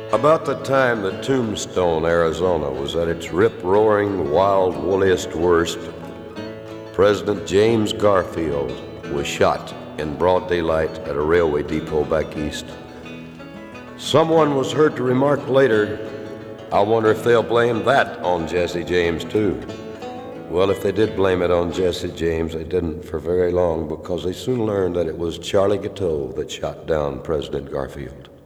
About the time that Tombstone, Arizona was at its rip-roaring, wild, woolliest worst, President James Garfield was shot in broad daylight at a railway depot back east. Someone was heard to remark later, "I wonder if they'll blame that on Jesse James, too." Well, if they did blame it on Jesse James, they didn't for very long, because they soon learned that it was Charlie Guiteau that shot down President Garfield.